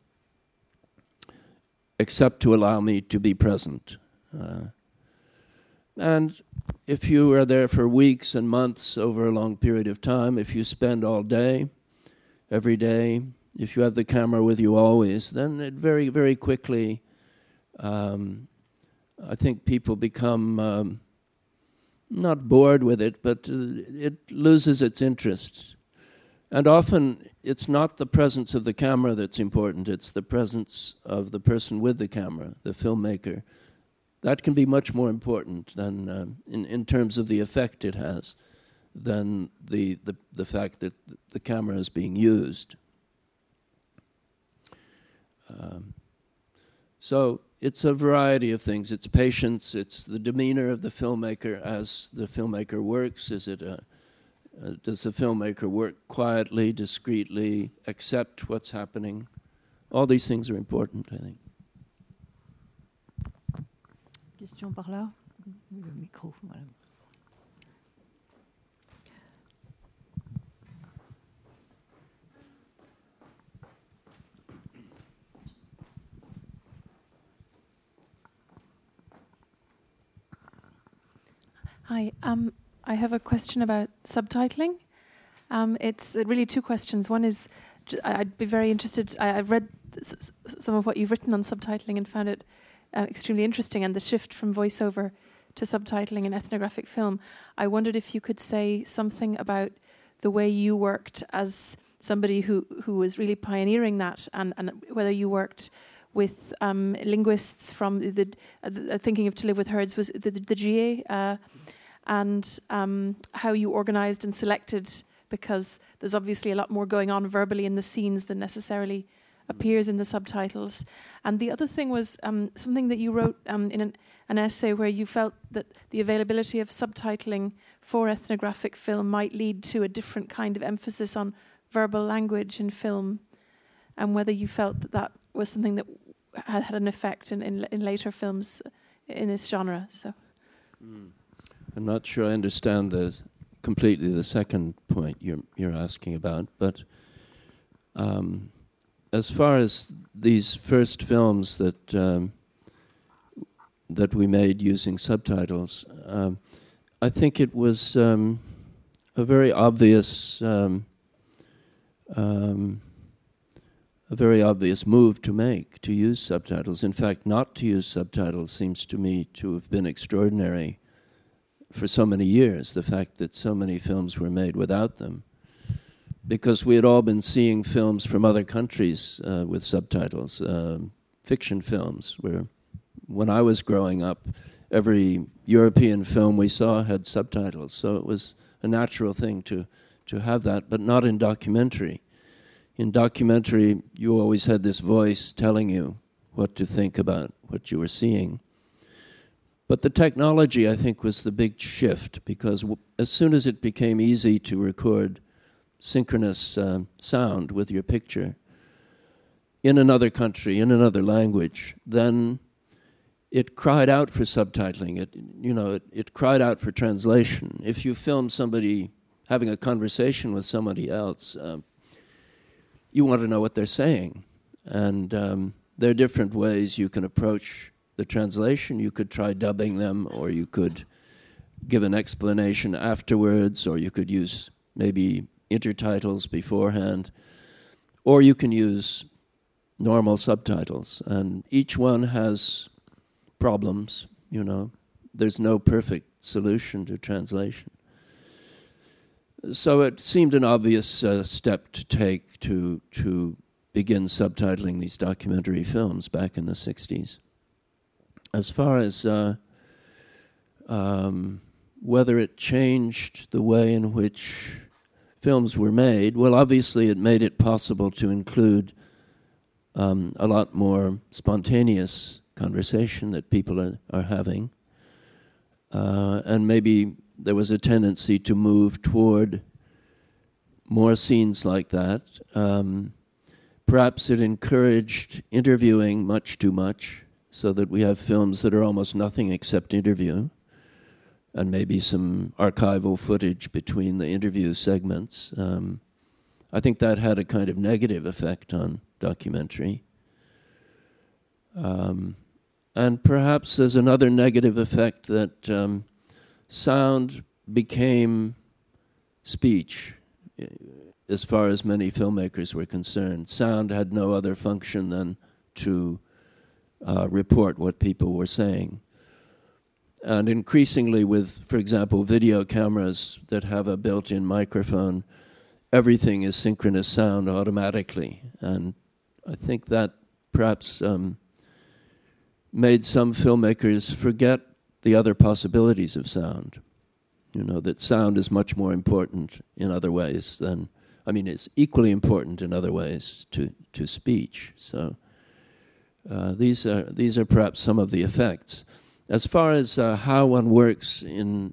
except to allow me to be present. Uh, and if you are there for weeks and months over a long period of time, if you spend all day, every day, if you have the camera with you always, then it very, very quickly, um, I think people become um, not bored with it, but uh, it loses its interest. And often it's not the presence of the camera that's important, it's the presence of the person with the camera, the filmmaker. That can be much more important than, um, in, in terms of the effect it has, than the, the, the fact that the camera is being used. Um, so it's a variety of things. It's patience, it's the demeanor of the filmmaker as the filmmaker works. Is it a Uh, does the filmmaker work quietly, discreetly, accept what's happening? All these things are important, I think. Question par là. Le micro, voilà. Hi. Um, I have a question about subtitling. Um, it's uh, really two questions. One is, I'd be very interested, I, I've read s- s- some of what you've written on subtitling and found it uh, extremely interesting, and the shift from voiceover to subtitling in ethnographic film. I wondered if you could say something about the way you worked as somebody who, who was really pioneering that, and, and whether you worked with um, linguists from the, uh, the, uh, thinking of To Live with Herds, was the, the, the G A, uh, and um, how you organized and selected, because there's obviously a lot more going on verbally in the scenes than necessarily appears in the subtitles. And the other thing was um, something that you wrote um, in an, an essay where you felt that the availability of subtitling for ethnographic film might lead to a different kind of emphasis on verbal language in film, and whether you felt that that was something that had had an effect in, in, in later films in this genre. So. Mm. I'm not sure I understand the completely the second point you're you're asking about, but um, as far as these first films that um, that we made using subtitles, um, I think it was um, a very obvious um, um, a very obvious move to make, to use subtitles. In fact, not to use subtitles seems to me to have been extraordinary for so many years, the fact that so many films were made without them, because we had all been seeing films from other countries uh, with subtitles, uh, fiction films, where when I was growing up, every European film we saw had subtitles, so it was a natural thing to, to have that, but not in documentary. In documentary, you always had this voice telling you what to think about what you were seeing. But the technology, I think, was the big shift, because w- as soon as it became easy to record synchronous um, sound with your picture in another country, in another language, then it cried out for subtitling. It, you know, it, it cried out for translation. If you film somebody having a conversation with somebody else, um, you want to know what they're saying. And um, there are different ways you can approach the translation. You could try dubbing them, or you could give an explanation afterwards, or you could use maybe intertitles beforehand, or you can use normal subtitles. And each one has problems, you know. There's no perfect solution to translation. So it seemed an obvious uh, step to take to to begin subtitling these documentary films back in the sixties. As far as uh, um, whether it changed the way in which films were made, well, obviously it made it possible to include um, a lot more spontaneous conversation that people are, are having. Uh, and maybe there was a tendency to move toward more scenes like that. Um, perhaps it encouraged interviewing much too much, so that we have films that are almost nothing except interview, and maybe some archival footage between the interview segments. Um, I think that had a kind of negative effect on documentary. Um, and perhaps there's another negative effect that um, sound became speech. as far as many filmmakers were concerned. Sound had no other function than to uh, report what people were saying. And increasingly with, for example, video cameras that have a built-in microphone, everything is synchronous sound automatically. And I think that perhaps um, made some filmmakers forget the other possibilities of sound. You know, that sound is much more important in other ways than, I mean, it's equally important in other ways to, to speech. So uh, these are these are perhaps some of the effects. As far as uh, how one works in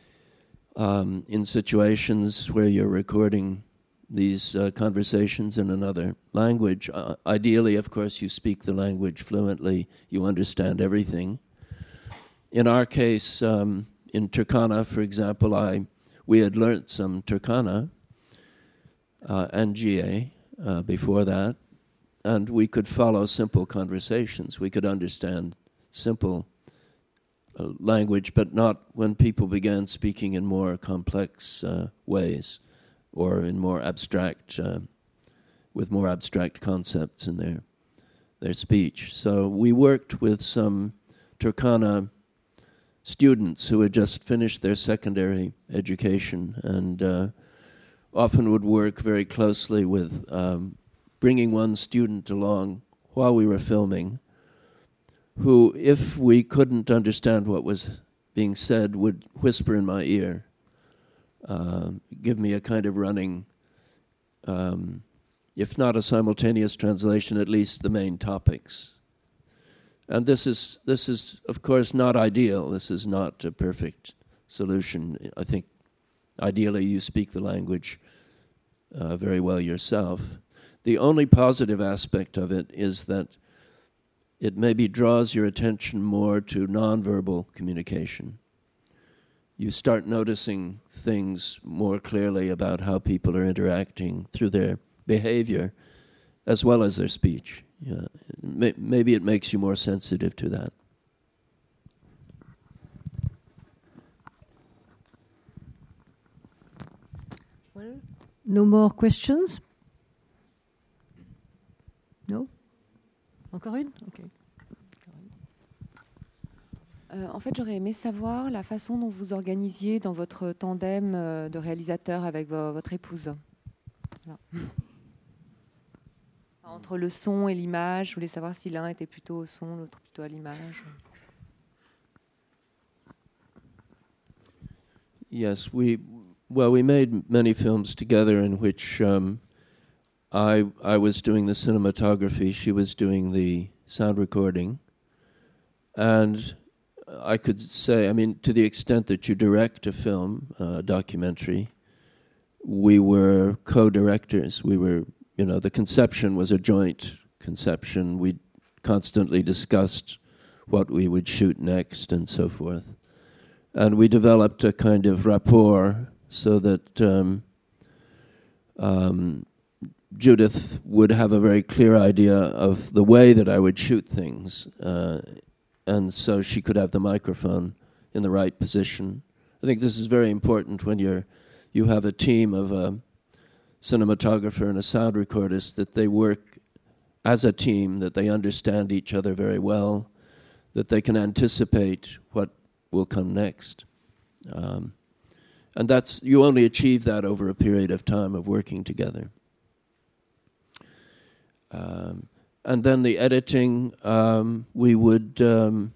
um, in situations where you're recording these uh, conversations in another language, uh, ideally, of course, you speak the language fluently, you understand everything. In our case, um, in Turkana, for example, I we had learnt some Turkana uh, and G A uh, before that, and we could follow simple conversations. We could understand simple uh, language, but not when people began speaking in more complex uh, ways or in more abstract, uh, with more abstract concepts in their their speech. So we worked with some Turkana students who had just finished their secondary education and uh, often would work very closely with um, bringing one student along while we were filming who, if we couldn't understand what was being said, would whisper in my ear, uh, give me a kind of running, um, if not a simultaneous translation, at least the main topics. And this is, this is, of course, not ideal. This is not a perfect solution. I think ideally you speak the language uh, very well yourself. The only positive aspect of it is that it maybe draws your attention more to nonverbal communication. You start noticing things more clearly about how people are interacting through their behavior as well as their speech. Yeah, May, maybe it makes you more sensitive to that. Well, no more questions? No? Encore une? Ok. Euh, en fait, j'aurais aimé savoir la façon dont vous organisiez dans votre tandem euh, de réalisateurs avec vo- votre épouse. Voilà. Entre le son et l'image, je voulais savoir si l'un était plutôt au son, l'autre plutôt à l'image. Yes, we well we made many films together in which um, I I was doing the cinematography, she was doing the sound recording, and I could say, I mean, to the extent that you direct a film, a uh, documentary, we were co-directors. We were, you know, the conception was a joint conception. We constantly discussed what we would shoot next and so forth. And we developed a kind of rapport so that um, um, Judith would have a very clear idea of the way that I would shoot things. Uh, and so she could have the microphone in the right position. I think this is very important when you're you have a team of a cinematographer and a sound recordist, that they work as a team, that they understand each other very well, that they can anticipate what will come next. Um, and that's, you only achieve that over a period of time of working together. Um, and then the editing, um, we would um,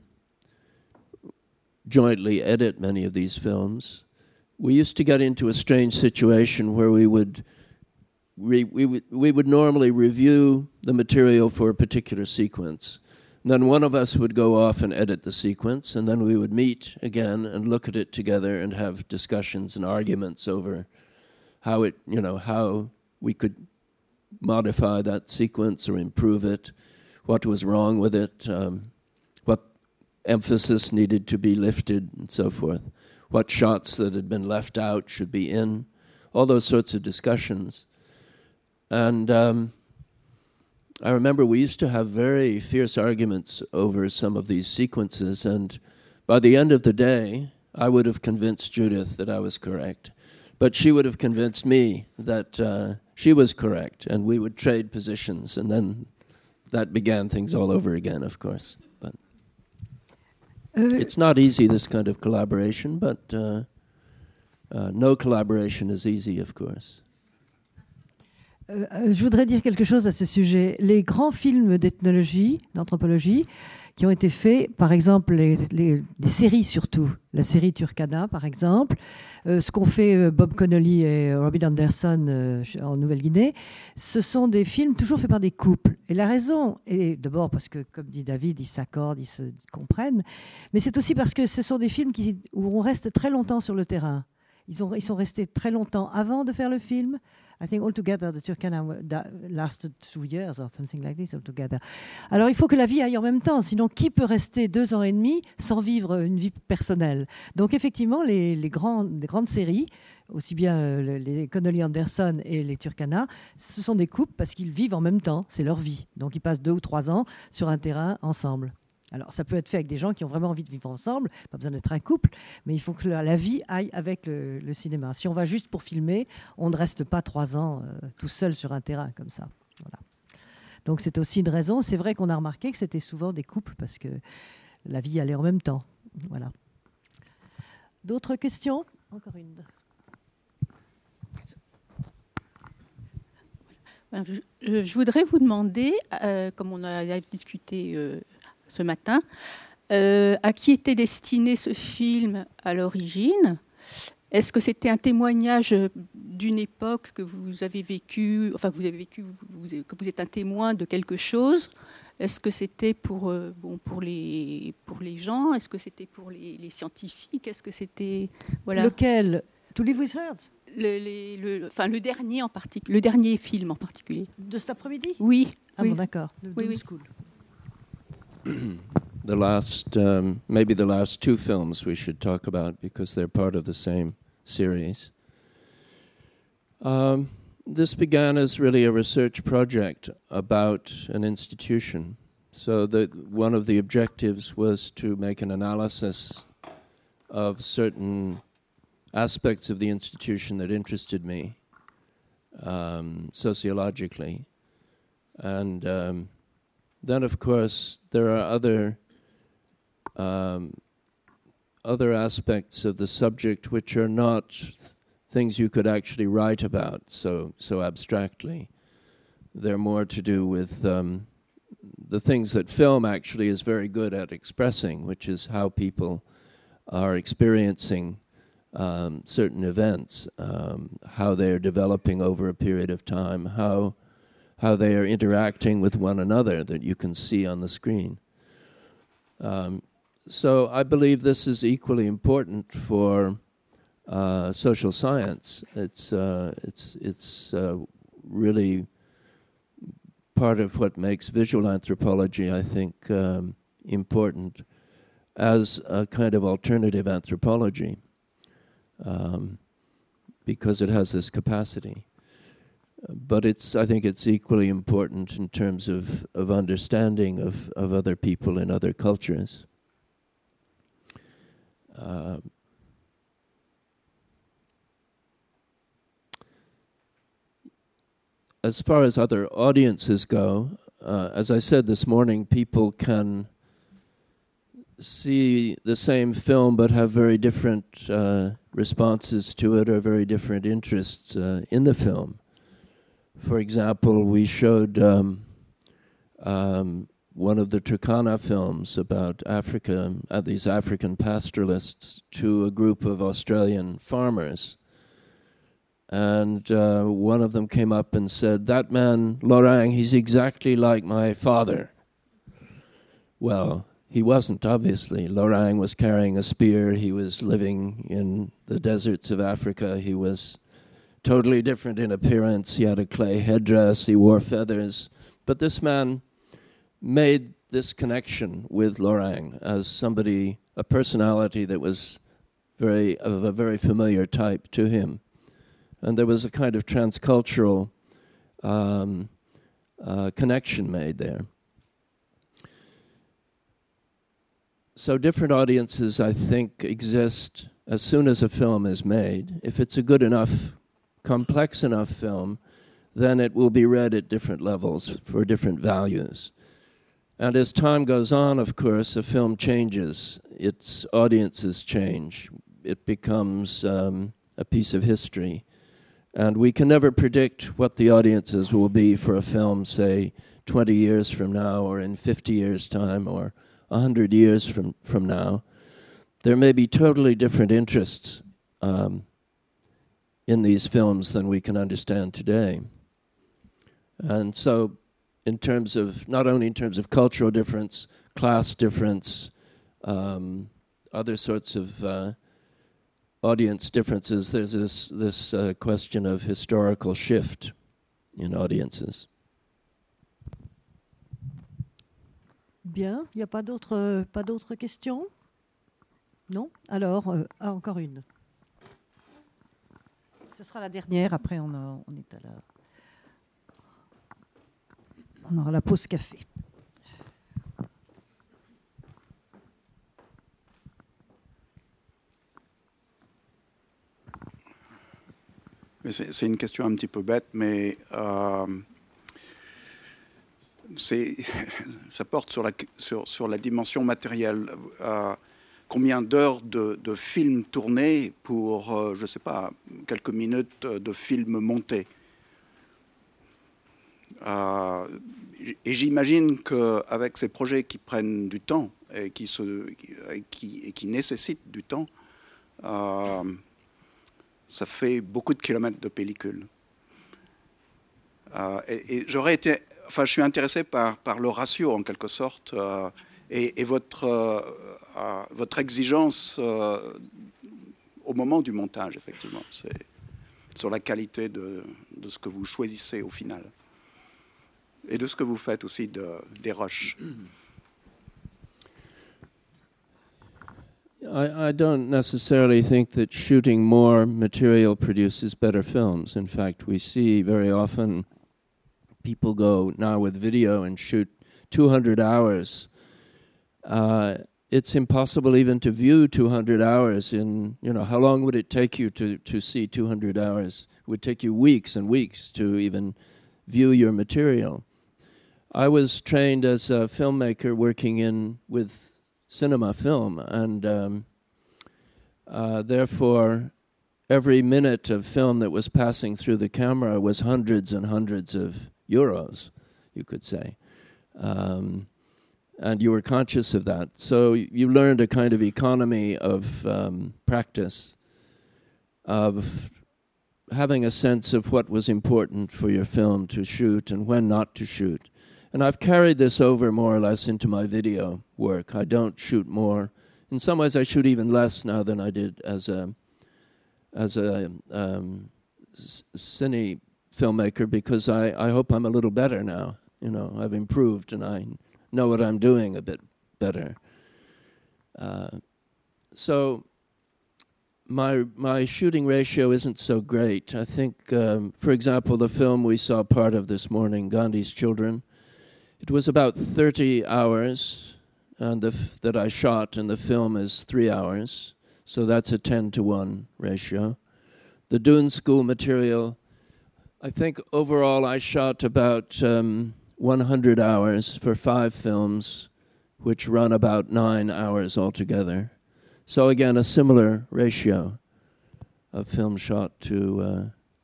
jointly edit many of these films. We used to get into a strange situation where we would re- we would we would normally review the material for a particular sequence. And then one of us would go off and edit the sequence, and then we would meet again and look at it together and have discussions and arguments over how it, you know, how we could modify that sequence or improve it, what was wrong with it, um, what emphasis needed to be lifted, and so forth. What shots that had been left out should be in, all those sorts of discussions. And um, I remember we used to have very fierce arguments over some of these sequences, and by the end of the day, I would have convinced Judith that I was correct, but she would have convinced me that uh, she was correct, and we would trade positions, and then that began things all over again, of course. But uh, it's not easy, this kind of collaboration, but uh, uh, no collaboration is easy, of course. Euh, je voudrais dire quelque chose à ce sujet. Les grands films d'ethnologie, d'anthropologie, qui ont été faits, par exemple les, les, les séries surtout, la série Turkana par exemple, euh, ce qu'ont fait euh, Bob Connolly et Robin Anderson euh, en Nouvelle-Guinée, ce sont des films toujours faits par des couples. Et la raison est d'abord parce que, comme dit David, ils s'accordent, ils se comprennent, mais c'est aussi parce que ce sont des films qui, où on reste très longtemps sur le terrain. Ils, ont, ils sont restés très longtemps avant de faire le film. I think altogether the Turkana lasted two years or something like this altogether. Alors il faut que la vie aille en même temps, sinon qui peut rester deux ans et demi sans vivre une vie personnelle? Donc effectivement, les, les, grands, les grandes séries, aussi bien euh, les Connolly Anderson et les Turkana, ce sont des couples parce qu'ils vivent en même temps, c'est leur vie. Donc ils passent deux ou trois ans sur un terrain ensemble. Alors, ça peut être fait avec des gens qui ont vraiment envie de vivre ensemble, pas besoin d'être un couple, mais il faut que la, la vie aille avec le, le cinéma. Si on va juste pour filmer, on ne reste pas trois ans euh, tout seul sur un terrain comme ça. Voilà. Donc, c'est aussi une raison. C'est vrai qu'on a remarqué que c'était souvent des couples parce que la vie allait en même temps. Voilà. D'autres questions? Encore une. Je, je voudrais vous demander, euh, comme on a discuté euh, ce matin, euh, à qui était destiné ce film à l'origine? Est-ce que c'était un témoignage d'une époque que vous avez vécue, enfin que vous avez vécu, vous, vous, que vous êtes un témoin de quelque chose? Est-ce que c'était pour, euh, bon, pour, les, pour les gens? Est-ce que c'était pour les, les scientifiques? Est-ce que c'était... Voilà. Lequel? To Live with Herds? Le, les, le, enfin, le dernier en particulier, le dernier film en particulier. De cet après-midi? Oui. Ah oui. bon, d'accord. Le oui, oui. School. The last, um, maybe the last two films we should talk about because they're part of the same series. Um, this began as really a research project about an institution. So the, one of the objectives was to make an analysis of certain aspects of the institution that interested me um, sociologically. And um, then, of course, there are other um, other aspects of the subject which are not th- things you could actually write about so so abstractly. They're more to do with um, the things that film actually is very good at expressing, which is how people are experiencing um, certain events, um, how they are developing over a period of time, how how they are interacting with one another that you can see on the screen. Um, so I believe this is equally important for uh, social science. It's uh, it's it's uh, really part of what makes visual anthropology, I think, um, important as a kind of alternative anthropology, um, because it has this capacity. But it's, I think it's equally important in terms of, of understanding of, of other people in other cultures. Uh, as far as other audiences go, uh, as I said this morning, people can see the same film but have very different uh, responses to it or very different interests uh, in the film. For example, we showed um, um, one of the Turkana films about Africa, uh, these African pastoralists, to a group of Australian farmers. And uh, one of them came up and said, "That man, Lorang, he's exactly like my father." Well, he wasn't, obviously. Lorang was carrying a spear. He was living in the deserts of Africa. He was totally different in appearance. He had a clay headdress. He wore feathers. But this man made this connection with Lorang as somebody, a personality that was very of a very familiar type to him. And there was a kind of transcultural um, uh, connection made there. So different audiences, I think, exist as soon as a film is made. If it's a good enough, complex enough film, then it will be read at different levels for different values. And as time goes on, of course, a film changes. Its audiences change. It becomes um, a piece of history. And we can never predict what the audiences will be for a film, say, twenty years from now, or in fifty years' time, or one hundred years from, from now. There may be totally different interests um, in these films than we can understand today. And so in terms of, not only in terms of cultural difference, class difference, um, other sorts of uh, audience differences, there's this, this uh, question of historical shift in audiences. Bien, il n'y a pas d'autres pas d'autres questions? Non? Alors, euh, ah, encore une. Ce sera la dernière, après on, a, on est à la... On aura la pause café. C'est, c'est une question un petit peu bête, mais euh, c'est, ça porte sur la, sur, sur la dimension matérielle. Euh, combien d'heures de, de films tournés pour, euh, je ne sais pas, quelques minutes de films montés? Euh, et j'imagine qu'avec ces projets qui prennent du temps et qui, se, et qui, et qui nécessitent du temps, euh, ça fait beaucoup de kilomètres de pellicule. Euh, et, et j'aurais été, enfin, je suis intéressé par, par le ratio en quelque sorte euh, et, et votre, euh, euh, votre exigence euh, au moment du montage, effectivement, c'est sur la qualité de, de ce que vous choisissez au final. Et de ce que vous faites aussi de, des rushs. I, I don't necessarily think that shooting more material produces better films. In fact, we see very often people go now with video and shoot two hundred hours. Uh, it's impossible even to view two hundred hours in, you know, how long would it take you to, to see two hundred hours? It would take you weeks and weeks to even view your material. I was trained as a filmmaker working in with cinema film, and um, uh, therefore every minute of film that was passing through the camera was hundreds and hundreds of euros, you could say. Um, and you were conscious of that. So you learned a kind of economy of um, practice, of having a sense of what was important for your film to shoot and when not to shoot. And I've carried this over more or less into my video work. I don't shoot more. In some ways, I shoot even less now than I did as a as a um, cine filmmaker, because I, I hope I'm a little better now. You know, I've improved and I know what I'm doing a bit better. Uh, so my my shooting ratio isn't so great. I think, um, for example, the film we saw part of this morning, Gandhi's Children, it was about thirty hours and the f- that I shot, and the film is three hours. So that's a ten to one ratio. The Dune School material, I think overall I shot about um, one hundred hours for five films, which run about nine hours altogether. So again, a similar ratio of film shot to uh,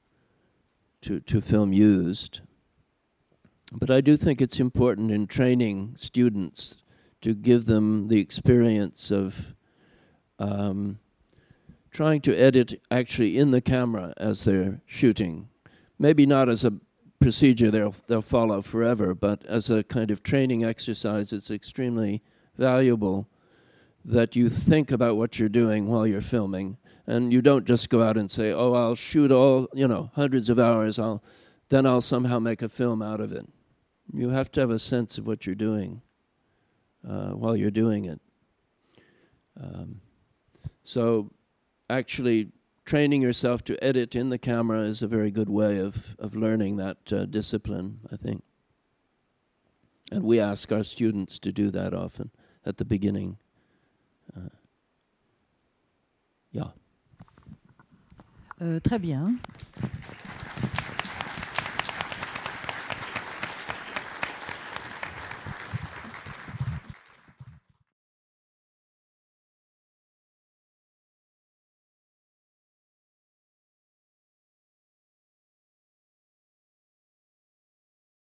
to to film used. But I do think it's important in training students to give them the experience of um, trying to edit actually in the camera as they're shooting. Maybe not as a procedure they'll, they'll follow forever, but as a kind of training exercise, it's extremely valuable that you think about what you're doing while you're filming, and you don't just go out and say, oh, I'll shoot all, you know, hundreds of hours, I'll then I'll somehow make a film out of it. You have to have a sense of what you're doing uh, while you're doing it. Um, so actually training yourself to edit in the camera is a very good way of, of learning that uh, discipline, I think. And we ask our students to do that often at the beginning. Uh, yeah. Euh, très bien.